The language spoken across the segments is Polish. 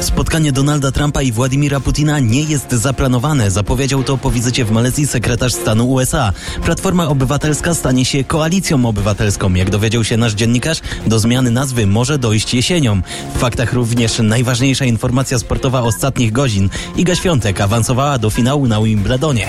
Spotkanie Donalda Trumpa i Władimira Putina nie jest zaplanowane. Zapowiedział to po wizycie w Malezji sekretarz stanu USA. Platforma Obywatelska stanie się koalicją obywatelską. Jak dowiedział się nasz dziennikarz, do zmiany nazwy może dojść jesienią. W faktach również najważniejsza informacja sportowa ostatnich godzin. Iga Świątek awansowała do finału na Wimbledonie.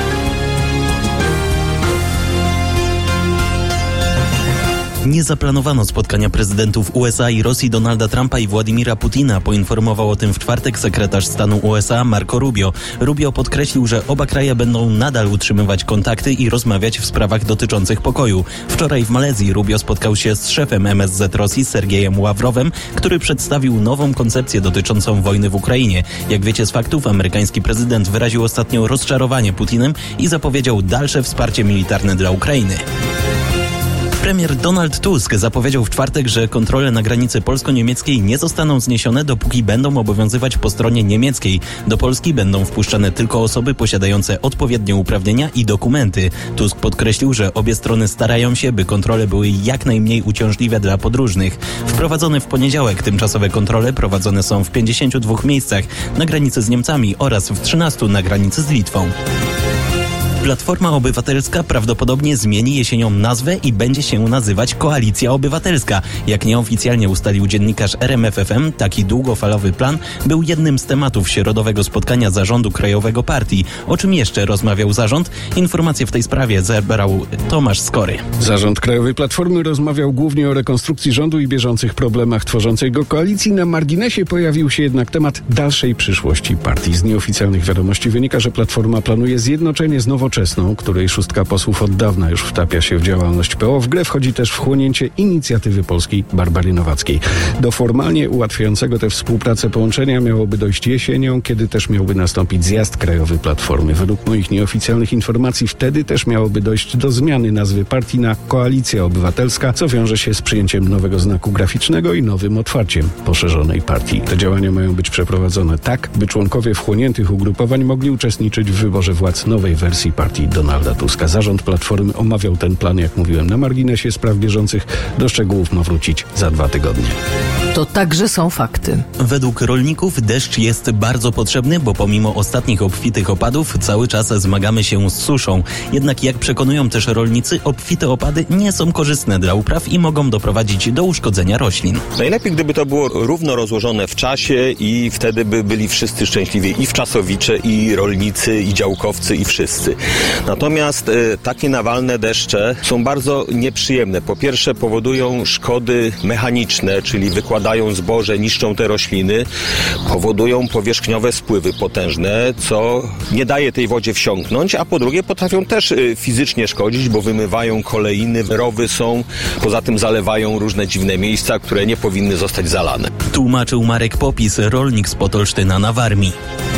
Nie zaplanowano spotkania prezydentów USA i Rosji Donalda Trumpa i Władimira Putina, poinformował o tym w czwartek sekretarz stanu USA Marco Rubio. Rubio podkreślił, że oba kraje będą nadal utrzymywać kontakty i rozmawiać w sprawach dotyczących pokoju. Wczoraj w Malezji Rubio spotkał się z szefem MSZ Rosji Sergejem Ławrowem, który przedstawił nową koncepcję dotyczącą wojny w Ukrainie. Jak wiecie z faktów, amerykański prezydent wyraził ostatnio rozczarowanie Putinem i zapowiedział dalsze wsparcie militarne dla Ukrainy. Premier Donald Tusk zapowiedział w czwartek, że kontrole na granicy polsko-niemieckiej nie zostaną zniesione, dopóki będą obowiązywać po stronie niemieckiej. Do Polski będą wpuszczane tylko osoby posiadające odpowiednie uprawnienia i dokumenty. Tusk podkreślił, że obie strony starają się, by kontrole były jak najmniej uciążliwe dla podróżnych. Wprowadzone w poniedziałek tymczasowe kontrole prowadzone są w 52 miejscach na granicy z Niemcami oraz w 13 na granicy z Litwą. Platforma Obywatelska prawdopodobnie zmieni jesienią nazwę i będzie się nazywać Koalicja Obywatelska. Jak nieoficjalnie ustalił dziennikarz RMFFM, taki długofalowy plan był jednym z tematów środowego spotkania Zarządu Krajowego Partii. O czym jeszcze rozmawiał zarząd? Informacje w tej sprawie zebrał Tomasz Skory. Zarząd Krajowej Platformy rozmawiał głównie o rekonstrukcji rządu i bieżących problemach tworzącej go koalicji. Na marginesie pojawił się jednak temat dalszej przyszłości partii. Z nieoficjalnych wiadomości wynika, że Platforma planuje zjednoczenie z Nowoczesną, której szóstka posłów od dawna już wtapia się w działalność PO. W grę wchodzi też wchłonięcie inicjatywy polskiej Barbary Nowackiej. Do formalnie ułatwiającego tę współpracę połączenia miałoby dojść jesienią, kiedy też miałby nastąpić zjazd Krajowej Platformy. Według moich nieoficjalnych informacji wtedy też miałoby dojść do zmiany nazwy partii na Koalicja Obywatelska, co wiąże się z przyjęciem nowego znaku graficznego i nowym otwarciem poszerzonej partii. Te działania mają być przeprowadzone tak, by członkowie wchłoniętych ugrupowań mogli uczestniczyć w wyborze władz nowej wersji partii Donalda Tuska. Zarząd Platformy omawiał ten plan, jak mówiłem, na marginesie spraw bieżących. Do szczegółów ma wrócić za 2 tygodnie. To także są fakty. Według rolników deszcz jest bardzo potrzebny, bo pomimo ostatnich obfitych opadów cały czas zmagamy się z suszą. Jednak jak przekonują też rolnicy, obfite opady nie są korzystne dla upraw i mogą doprowadzić do uszkodzenia roślin. Najlepiej, gdyby to było równo rozłożone w czasie i wtedy by byli wszyscy szczęśliwi. I wczasowicze, i rolnicy, i działkowcy, i wszyscy. Natomiast takie nawalne deszcze są bardzo nieprzyjemne. Po pierwsze powodują szkody mechaniczne, czyli wykładają zboże, niszczą te rośliny, powodują powierzchniowe spływy potężne, co nie daje tej wodzie wsiąknąć, a po drugie potrafią też fizycznie szkodzić, bo wymywają kolejny, rowy są, poza tym zalewają różne dziwne miejsca, które nie powinny zostać zalane. Tłumaczył Marek Popis, rolnik z Potolsztyna na Warmii.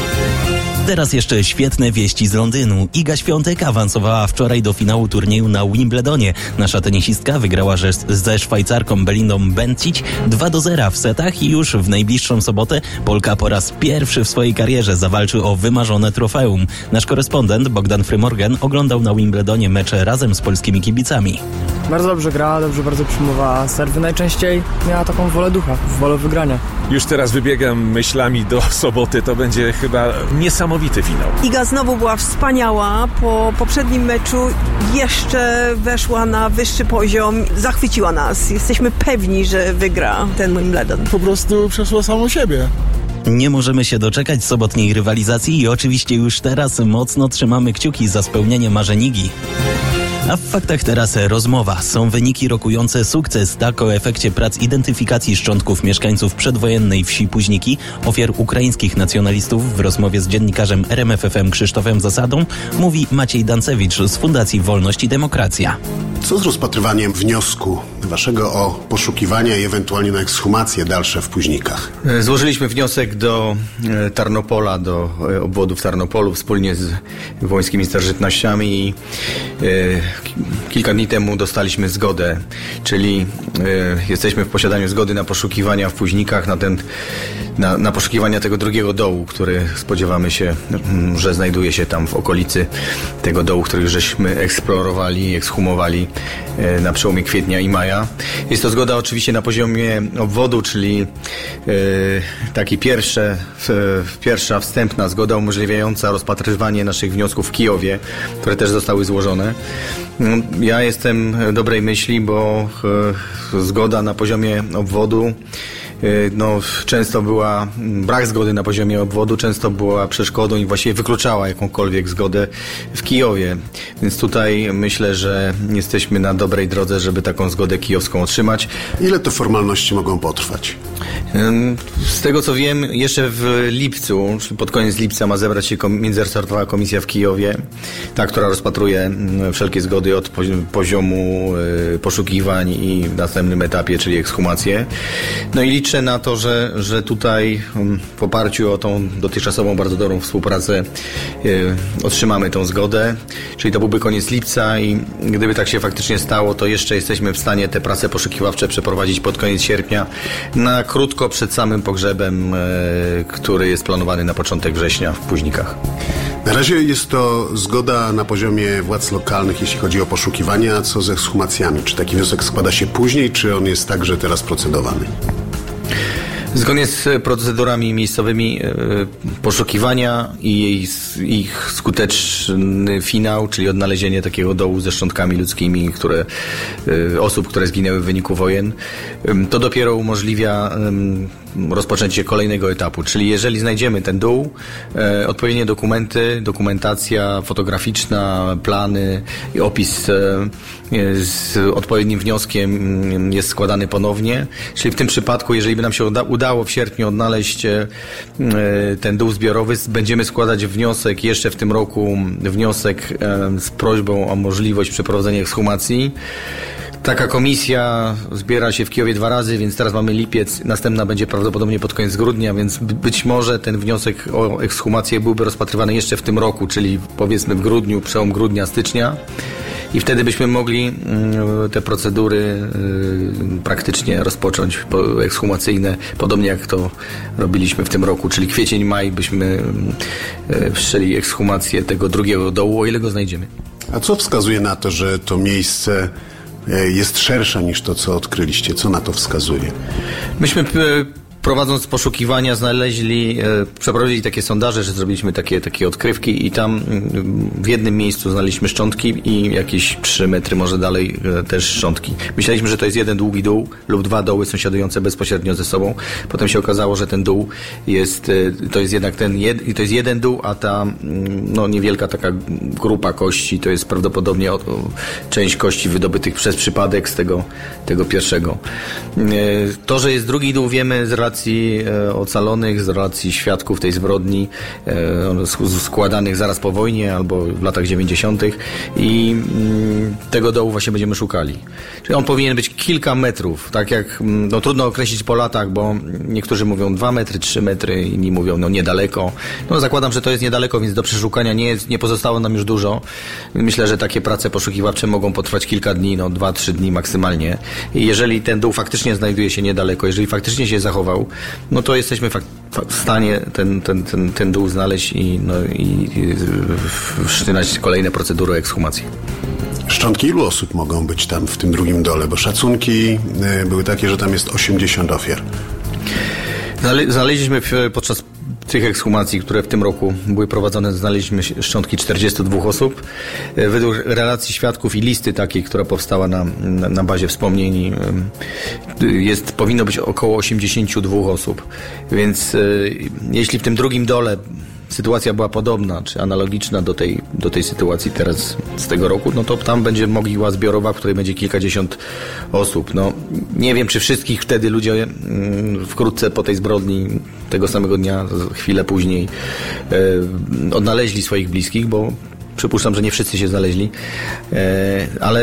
Teraz jeszcze świetne wieści z Londynu. Iga Świątek awansowała wczoraj do finału turnieju na Wimbledonie. Nasza tenisistka wygrała ze Szwajcarką Belindą Bencic 2-0 w setach i już w najbliższą sobotę Polka po raz pierwszy w swojej karierze zawalczy o wymarzone trofeum. Nasz korespondent Bogdan Frymorgan oglądał na Wimbledonie mecze razem z polskimi kibicami. Bardzo dobrze grała, bardzo przyjmowała serwy. Najczęściej miała taką wolę ducha, wolę wygrania. Już teraz wybiegam myślami do soboty. To będzie chyba niesamowity finał. Iga znowu była wspaniała. Po poprzednim meczu jeszcze weszła na wyższy poziom. Zachwyciła nas. Jesteśmy pewni, że wygra ten Wimbledon. Po prostu przeszła samą siebie. Nie możemy się doczekać sobotniej rywalizacji i oczywiście już teraz mocno trzymamy kciuki za spełnienie marzeń Igi. A w faktach teraz rozmowa. Są wyniki rokujące sukces. Tak o efekcie prac identyfikacji szczątków mieszkańców przedwojennej wsi Późniki, ofiar ukraińskich nacjonalistów w rozmowie z dziennikarzem RMFFM Krzysztofem Zasadą mówi Maciej Dancewicz z Fundacji Wolność i Demokracja. Co z rozpatrywaniem wniosku waszego o poszukiwania i ewentualnie na ekshumację dalsze w Późnikach? Złożyliśmy wniosek do Tarnopola, do obwodów Tarnopolu wspólnie z wołyńskimi starożytnościami i kilka dni temu dostaliśmy zgodę, czyli jesteśmy w posiadaniu zgody na poszukiwania w Późnikach, na poszukiwania tego drugiego dołu, który spodziewamy się, że znajduje się tam w okolicy tego dołu, który już żeśmy eksplorowali, ekshumowali na przełomie kwietnia i maja. Jest to zgoda oczywiście na poziomie obwodu, czyli taki pierwsza wstępna zgoda umożliwiająca rozpatrywanie naszych wniosków w Kijowie, które też zostały złożone. Ja jestem dobrej myśli, bo zgoda na poziomie obwodu często była, brak zgody na poziomie obwodu często była przeszkodą i właściwie wykluczała jakąkolwiek zgodę w Kijowie. Więc tutaj myślę, że jesteśmy na dobrej drodze, żeby taką zgodę kijowską otrzymać. Ile te formalności mogą potrwać? Z tego co wiem, jeszcze w lipcu, czyli pod koniec lipca ma zebrać się międzyresortowa komisja w Kijowie, ta, która rozpatruje wszelkie zgody od poziomu poszukiwań i w następnym etapie, czyli ekshumację. No i liczę na to, że tutaj w oparciu o tą dotychczasową bardzo dobrą współpracę otrzymamy tą zgodę, czyli to byłby koniec lipca i gdyby tak się faktycznie stało, to jeszcze jesteśmy w stanie te prace poszukiwawcze przeprowadzić pod koniec sierpnia, na krótko przed samym pogrzebem, który jest planowany na początek września w Późnikach. Na razie jest to zgoda na poziomie władz lokalnych, jeśli chodzi o poszukiwania, a co z ekshumacjami? Czy taki wniosek składa się później, czy on jest także teraz procedowany? Zgodnie z procedurami miejscowymi poszukiwania i ich skuteczny finał, czyli odnalezienie takiego dołu ze szczątkami ludzkimi, osób, które zginęły w wyniku wojen, to dopiero umożliwia rozpoczęcie kolejnego etapu. Czyli jeżeli znajdziemy ten dół, odpowiednie dokumenty, dokumentacja fotograficzna, plany i opis z odpowiednim wnioskiem jest składany ponownie. Czyli w tym przypadku, jeżeli by nam się udało w sierpniu odnaleźć ten dół zbiorowy, będziemy składać wniosek jeszcze w tym roku, z prośbą o możliwość przeprowadzenia ekshumacji. Taka komisja zbiera się w Kijowie 2 razy, więc teraz mamy lipiec, następna będzie prawdopodobnie pod koniec grudnia, więc być może ten wniosek o ekshumację byłby rozpatrywany jeszcze w tym roku, czyli powiedzmy w grudniu, przełom grudnia, stycznia. I wtedy byśmy mogli te procedury praktycznie rozpocząć ekshumacyjne, podobnie jak to robiliśmy w tym roku, czyli kwiecień, maj byśmy wszczęli ekshumację tego drugiego dołu, o ile go znajdziemy. A co wskazuje na to, że to miejsce jest szersze niż to, co odkryliście? Co na to wskazuje? Myśmy prowadząc poszukiwania przeprowadzili takie sondaże, że zrobiliśmy takie odkrywki i tam w jednym miejscu znaleźliśmy szczątki i jakieś 3 metry może dalej też szczątki. Myśleliśmy, że to jest jeden długi dół lub 2 doły sąsiadujące bezpośrednio ze sobą. Potem się okazało, że ten dół to jest jednak to jest jeden dół, a ta niewielka taka grupa kości to jest prawdopodobnie część kości wydobytych przez przypadek z tego pierwszego. To, że jest drugi dół, wiemy z relacji ocalonych, z relacji świadków tej zbrodni składanych zaraz po wojnie albo w latach 90. i tego dołu właśnie będziemy szukali. Czyli on powinien być kilka metrów, tak jak trudno określić po latach, bo niektórzy mówią 2 metry, 3 metry, inni mówią niedaleko. Zakładam, że to jest niedaleko, więc do przeszukania nie pozostało nam już dużo. Myślę, że takie prace poszukiwawcze mogą potrwać kilka dni, 2-3 dni maksymalnie. I jeżeli ten dół faktycznie znajduje się niedaleko, jeżeli faktycznie się zachował, to jesteśmy w stanie ten dół znaleźć i wszczynać kolejne procedury ekshumacji. Szczątki ilu osób mogą być tam w tym drugim dole? Bo szacunki były takie, że tam jest 80 ofiar. Znaleźliśmy podczas tych ekshumacji, które w tym roku były prowadzone, znaleźliśmy szczątki 42 osób. Według relacji świadków i listy takiej, która powstała na bazie wspomnień, powinno być około 82 osób. Więc jeśli w tym drugim dole sytuacja była podobna, czy analogiczna do tej sytuacji teraz z tego roku, to tam będzie mogiła zbiorowa, w której będzie kilkadziesiąt osób. Nie wiem, czy wszystkich wtedy ludzie wkrótce po tej zbrodni, tego samego dnia, chwilę później odnaleźli swoich bliskich, bo przypuszczam, że nie wszyscy się znaleźli, ale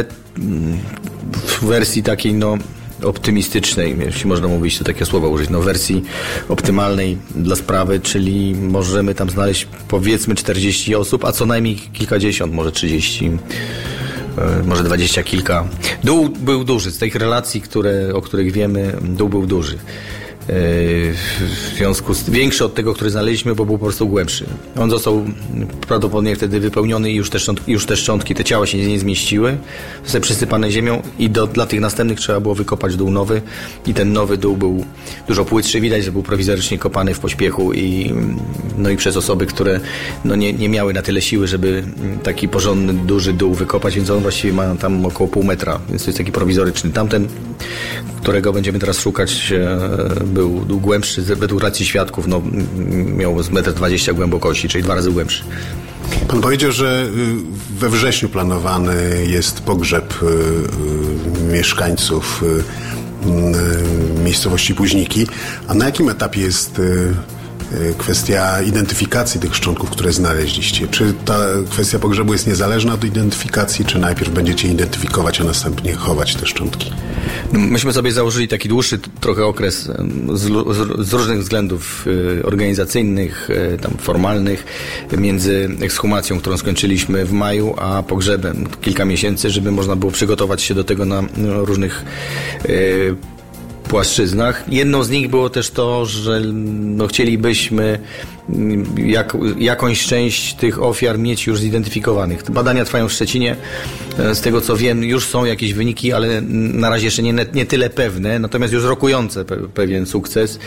w wersji takiej optymistycznej, jeśli można mówić, to takie słowa użyć, wersji optymalnej dla sprawy, czyli możemy tam znaleźć powiedzmy 40 osób, a co najmniej kilkadziesiąt, może 30, może 20 kilka. Dół był duży, z tych relacji, o których wiemy, dół był duży. w związku z większy od tego, który znaleźliśmy, bo był po prostu głębszy. On został prawdopodobnie wtedy wypełniony i już te szczątki, te ciała się nie zmieściły, zostały przysypane ziemią i dla tych następnych trzeba było wykopać dół nowy i ten nowy dół był dużo płytszy. Widać, że był prowizorycznie kopany w pośpiechu i przez osoby, które nie miały na tyle siły, żeby taki porządny, duży dół wykopać, więc on właściwie ma tam około pół metra, więc to jest taki prowizoryczny. Tamten, którego będziemy teraz szukać, był głębszy, według racji świadków, miał z 1,20 m głębokości, czyli 2 razy głębszy. Pan powiedział, że we wrześniu planowany jest pogrzeb mieszkańców miejscowości Późniki. A na jakim etapie jest kwestia identyfikacji tych szczątków, które znaleźliście? Czy ta kwestia pogrzebu jest niezależna od identyfikacji, czy najpierw będziecie identyfikować, a następnie chować te szczątki? Myśmy sobie założyli taki dłuższy trochę okres z różnych względów organizacyjnych, formalnych, między ekshumacją, którą skończyliśmy w maju, a pogrzebem kilka miesięcy, żeby można było przygotować się do tego na różnych płaszczyznach. Jedną z nich było też to, że chcielibyśmy jakąś część tych ofiar mieć już zidentyfikowanych. Badania trwają w Szczecinie. Z tego co wiem, już są jakieś wyniki, ale na razie jeszcze nie tyle pewne, natomiast już rokujące pewien sukces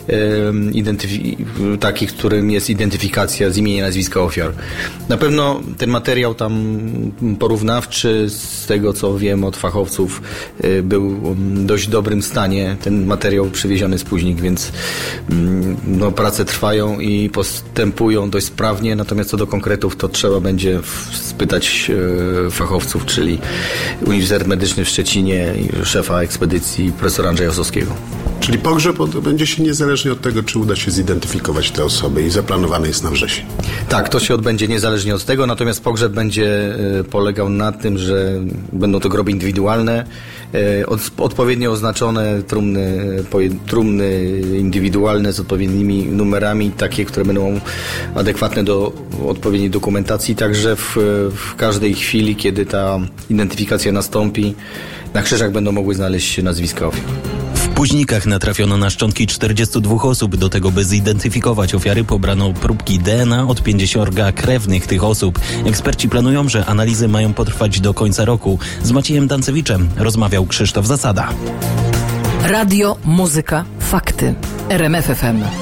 taki, którym jest identyfikacja z imienia, nazwiska ofiar. Na pewno ten materiał tam porównawczy, z tego co wiem od fachowców, był w dość dobrym stanie. Ten materiał przywieziony z Późnik, więc prace trwają i postępują dość sprawnie, natomiast co do konkretów, to trzeba będzie spytać fachowców, czyli Uniwersytet Medyczny w Szczecinie i szefa ekspedycji profesora Andrzeja Osowskiego. Czyli pogrzeb odbędzie się niezależnie od tego, czy uda się zidentyfikować te osoby i zaplanowany jest na wrzesień. Tak, to się odbędzie niezależnie od tego, natomiast pogrzeb będzie polegał na tym, że będą to groby indywidualne, odpowiednio oznaczone trumny indywidualne z odpowiednimi numerami, takie, które będą adekwatne do odpowiedniej dokumentacji, także w każdej chwili, kiedy ta identyfikacja nastąpi, na krzyżach będą mogły znaleźć się nazwiska ofiar. W Późnikach natrafiono na szczątki 42 osób. Do tego, by zidentyfikować ofiary, pobrano próbki DNA od 50 krewnych tych osób. Eksperci planują, że analizy mają potrwać do końca roku. Z Maciejem Dancewiczem rozmawiał Krzysztof Zasada. Radio, muzyka, fakty. RMF FM.